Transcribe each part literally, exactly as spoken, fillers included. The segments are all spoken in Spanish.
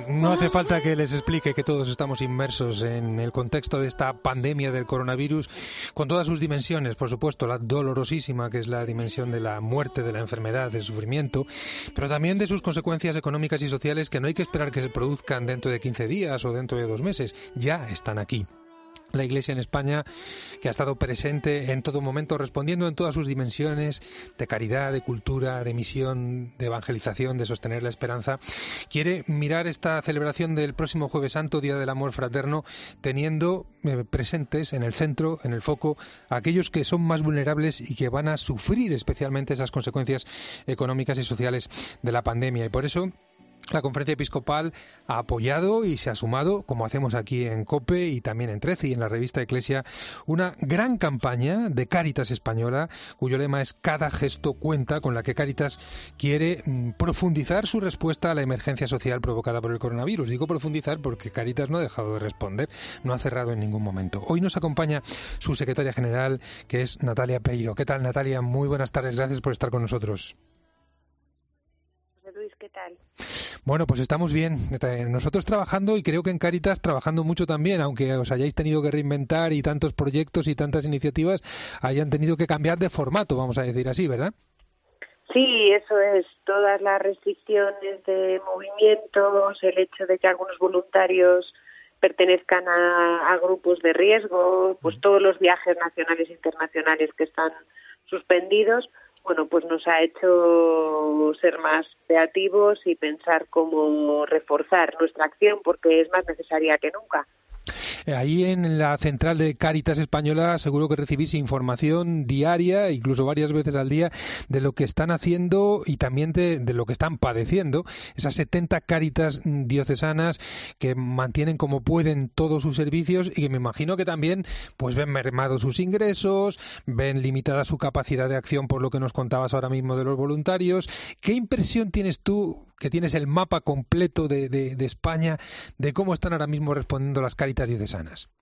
No hace falta que les explique que todos estamos inmersos en el contexto de esta pandemia del coronavirus, con todas sus dimensiones, por supuesto, la dolorosísima que es la dimensión de la muerte, de la enfermedad, del sufrimiento, pero también de sus consecuencias económicas y sociales que no hay que esperar que se produzcan dentro de quince días o dentro de dos meses, ya están aquí. La Iglesia en España, que ha estado presente en todo momento, respondiendo en todas sus dimensiones de caridad, de cultura, de misión, de evangelización, de sostener la esperanza, quiere mirar esta celebración del próximo Jueves Santo, Día del Amor Fraterno, teniendo eh, presentes en el centro, en el foco, a aquellos que son más vulnerables y que van a sufrir especialmente esas consecuencias económicas y sociales de la pandemia. Y por eso la Conferencia Episcopal ha apoyado y se ha sumado, como hacemos aquí en COPE y también en trece y en la revista Eclesia, una gran campaña de Cáritas Española, cuyo lema es Cada gesto cuenta, con la que Cáritas quiere mm, profundizar su respuesta a la emergencia social provocada por el coronavirus. Digo profundizar porque Cáritas no ha dejado de responder, no ha cerrado en ningún momento. Hoy nos acompaña su secretaria general, que es Natalia Peiro. ¿Qué tal, Natalia? Muy buenas tardes, gracias por estar con nosotros. Luis, ¿qué tal? Bueno, pues estamos bien. Nosotros trabajando y creo que en Cáritas trabajando mucho también, aunque os hayáis tenido que reinventar y tantos proyectos y tantas iniciativas hayan tenido que cambiar de formato, vamos a decir así, ¿verdad? Sí, eso es. Todas las restricciones de movimientos, el hecho de que algunos voluntarios pertenezcan a, a grupos de riesgo, pues todos los viajes nacionales e internacionales que están suspendidos, bueno, pues nos ha hecho ser más creativos y pensar cómo reforzar nuestra acción, porque es más necesaria que nunca. Ahí en la central de Cáritas Española seguro que recibís información diaria, incluso varias veces al día, de lo que están haciendo y también de, de lo que están padeciendo. Esas setenta Cáritas diocesanas que mantienen como pueden todos sus servicios y que me imagino que también pues ven mermados sus ingresos, ven limitada su capacidad de acción por lo que nos contabas ahora mismo de los voluntarios. ¿Qué impresión tienes tú, que tienes el mapa completo de, de, de España, de cómo están ahora mismo respondiendo las Cáritas diocesanas?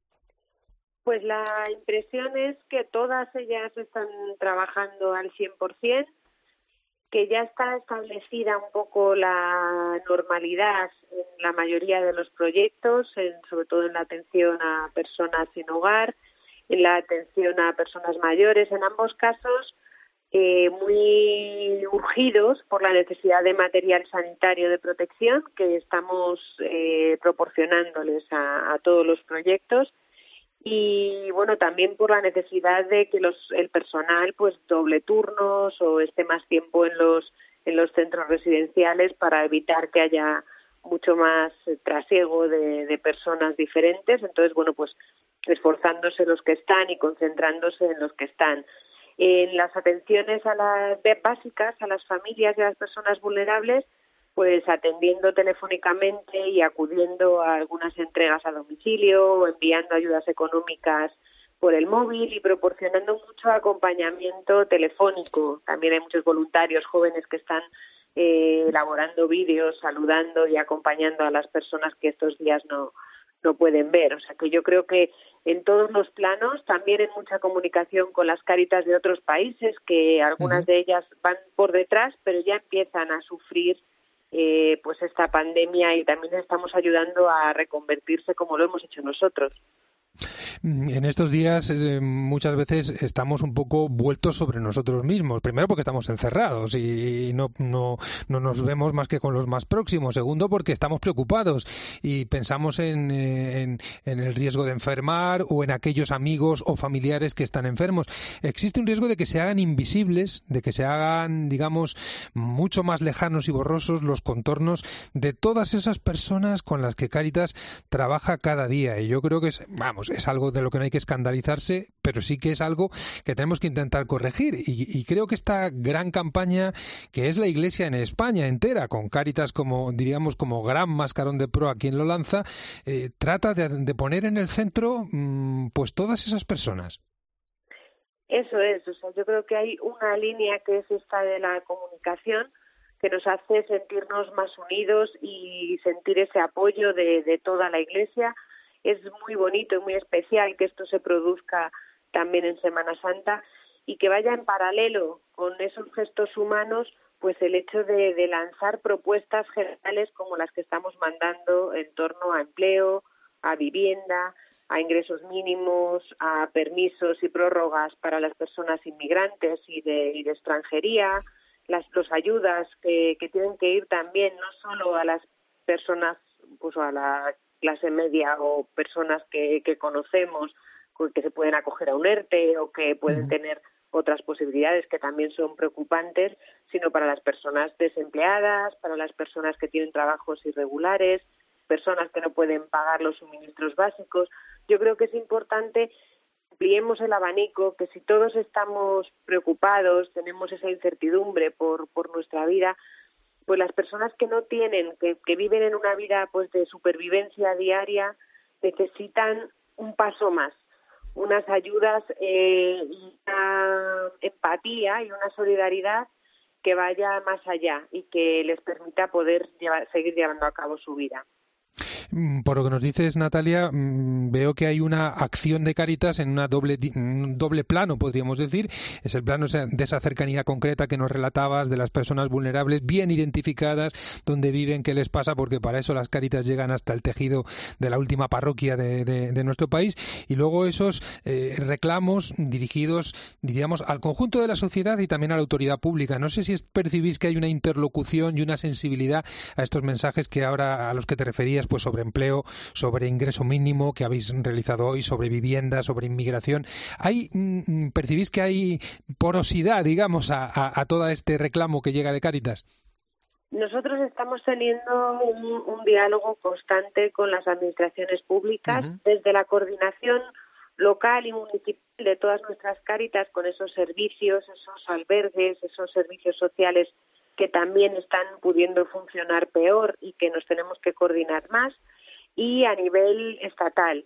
Pues la impresión es que todas ellas están trabajando al cien por ciento, que ya está establecida un poco la normalidad en la mayoría de los proyectos, en, sobre todo en la atención a personas sin hogar, en la atención a personas mayores, en ambos casos eh, muy urgidos por la necesidad de material sanitario de protección que estamos eh, proporcionándoles a, a todos los proyectos, y bueno, también por la necesidad de que los el personal pues doble turnos o esté más tiempo en los en los centros residenciales para evitar que haya mucho más trasiego de, de personas diferentes. Entonces, bueno, pues esforzándose los que están y concentrándose en los que están. En las atenciones a las básicas, a las familias y a las personas vulnerables, pues atendiendo telefónicamente y acudiendo a algunas entregas a domicilio o enviando ayudas económicas por el móvil y proporcionando mucho acompañamiento telefónico. También hay muchos voluntarios jóvenes que están eh, elaborando vídeos, saludando y acompañando a las personas que estos días no no pueden ver. O sea que yo creo que en todos los planos, también en mucha comunicación con las Cáritas de otros países, que algunas uh-huh. de ellas van por detrás, pero ya empiezan a sufrir eh, pues esta pandemia, y también estamos ayudando a reconvertirse como lo hemos hecho nosotros. En estos días eh, muchas veces estamos un poco vueltos sobre nosotros mismos. Primero porque estamos encerrados y no, no, no nos vemos más que con los más próximos. Segundo porque estamos preocupados y pensamos en, en, en el riesgo de enfermar o en aquellos amigos o familiares que están enfermos. Existe un riesgo de que se hagan invisibles, de que se hagan, digamos, mucho más lejanos y borrosos los contornos de todas esas personas con las que Cáritas trabaja cada día. Y yo creo que es, vamos, es algo de lo que no hay que escandalizarse, pero sí que es algo que tenemos que intentar corregir. Y, y creo que esta gran campaña, que es la Iglesia en España entera, con Cáritas como, diríamos, como gran mascarón de proa quien lo lanza, eh, trata de, de poner en el centro mmm, pues todas esas personas. Eso es, o sea, yo creo que hay una línea que es esta de la comunicación, que nos hace sentirnos más unidos y sentir ese apoyo de, de toda la Iglesia. Es muy bonito y muy especial que esto se produzca también en Semana Santa y que vaya en paralelo con esos gestos humanos, pues el hecho de, de lanzar propuestas generales como las que estamos mandando en torno a empleo, a vivienda, a ingresos mínimos, a permisos y prórrogas para las personas inmigrantes y de, y de extranjería, las los ayudas que, que tienen que ir también no solo a las personas, pues a la clase media o personas que, que conocemos, que se pueden acoger a un ERTE o que pueden uh-huh. tener otras posibilidades que también son preocupantes, sino para las personas desempleadas, para las personas que tienen trabajos irregulares, personas que no pueden pagar los suministros básicos. Yo creo que es importante que ampliemos el abanico, que si todos estamos preocupados, tenemos esa incertidumbre por, por nuestra vida, pues las personas que no tienen, que, que viven en una vida pues de supervivencia diaria, necesitan un paso más, unas ayudas, eh, una empatía y una solidaridad que vaya más allá y que les permita poder llevar, seguir llevando a cabo su vida. Por lo que nos dices, Natalia, veo que hay una acción de Cáritas en una doble, un doble plano, podríamos decir. Es el plano de esa cercanía concreta que nos relatabas, de las personas vulnerables, bien identificadas, dónde viven, qué les pasa, porque para eso las Cáritas llegan hasta el tejido de la última parroquia de, de, de nuestro país. Y luego esos eh, reclamos dirigidos, diríamos, al conjunto de la sociedad y también a la autoridad pública. No sé si es, percibís que hay una interlocución y una sensibilidad a estos mensajes que ahora a los que te referías, pues sobre empleo, sobre ingreso mínimo que habéis realizado hoy, sobre vivienda, sobre inmigración. ¿Hay, percibís que hay porosidad, digamos, a, a, a todo este reclamo que llega de Cáritas? Nosotros estamos teniendo un, un diálogo constante con las administraciones públicas, uh-huh. desde la coordinación local y municipal de todas nuestras Cáritas, con esos servicios, esos albergues, esos servicios sociales que también están pudiendo funcionar peor y que nos tenemos que coordinar más, y a nivel estatal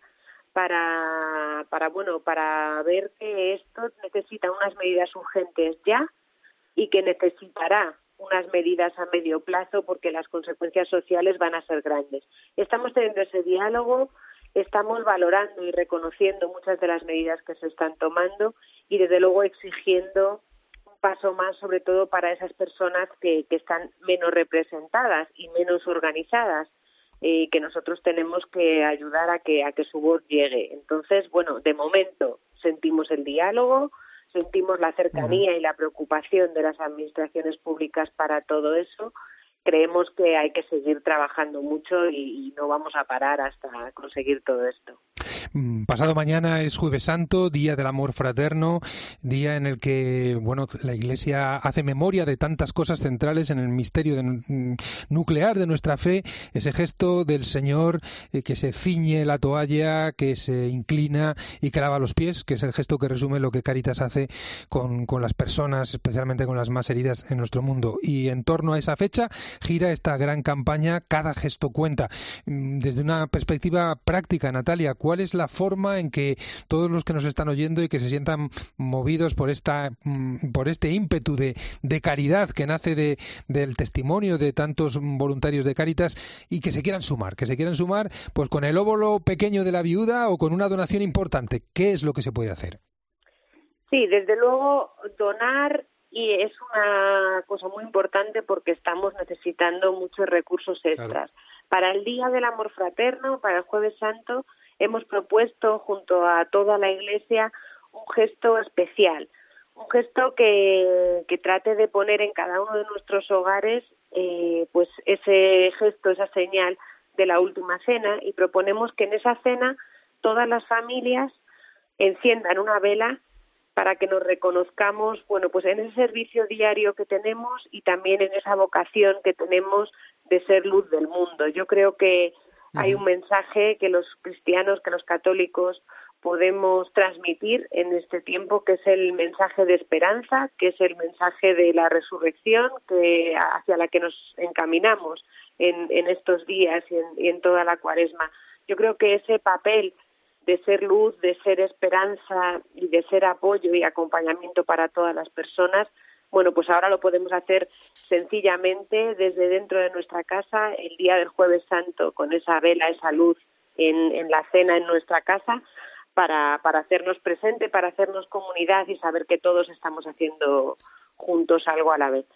para para bueno para ver que esto necesita unas medidas urgentes ya y que necesitará unas medidas a medio plazo porque las consecuencias sociales van a ser grandes. Estamos teniendo ese diálogo, estamos valorando y reconociendo muchas de las medidas que se están tomando y desde luego exigiendo un paso más, sobre todo para esas personas que, que están menos representadas y menos organizadas, eh, que nosotros tenemos que ayudar a que a que su voz llegue. Entonces, bueno, de momento sentimos el diálogo, sentimos la cercanía uh-huh. y la preocupación de las administraciones públicas para todo eso. Creemos que hay que seguir trabajando mucho y, y no vamos a parar hasta conseguir todo esto. Pasado mañana es Jueves Santo, Día del Amor Fraterno, día en el que, bueno, la Iglesia hace memoria de tantas cosas centrales en el misterio de, nuclear de nuestra fe, ese gesto del Señor eh, que se ciñe la toalla, que se inclina y que lava los pies, que es el gesto que resume lo que Cáritas hace con, con las personas, especialmente con las más heridas en nuestro mundo. Y en torno a esa fecha gira esta gran campaña Cada gesto cuenta. Desde una perspectiva práctica, Natalia, ¿cuál es la forma en que todos los que nos están oyendo y que se sientan movidos por esta por este ímpetu de, de caridad que nace de, del testimonio de tantos voluntarios de Cáritas y que se quieran sumar, que se quieran sumar pues con el óvulo pequeño de la viuda o con una donación importante? ¿Qué es lo que se puede hacer? Sí, desde luego donar, y es una cosa muy importante porque estamos necesitando muchos recursos extras. Claro. Para el Día del Amor Fraterno, para el Jueves Santo, hemos propuesto junto a toda la Iglesia un gesto especial, un gesto que, que trate de poner en cada uno de nuestros hogares eh, pues ese gesto, esa señal de la última cena, y proponemos que en esa cena todas las familias enciendan una vela para que nos reconozcamos, bueno, pues en ese servicio diario que tenemos y también en esa vocación que tenemos de ser luz del mundo. Yo creo que hay un mensaje que los cristianos, que los católicos podemos transmitir en este tiempo, que es el mensaje de esperanza, que es el mensaje de la resurrección, que hacia la que nos encaminamos en, en estos días y en, y en toda la Cuaresma. Yo creo que ese papel de ser luz, de ser esperanza y de ser apoyo y acompañamiento para todas las personas, bueno, pues ahora lo podemos hacer sencillamente desde dentro de nuestra casa, el día del Jueves Santo, con esa vela, esa luz en, en la cena en nuestra casa, para, para hacernos presente, para hacernos comunidad y saber que todos estamos haciendo juntos algo a la vez.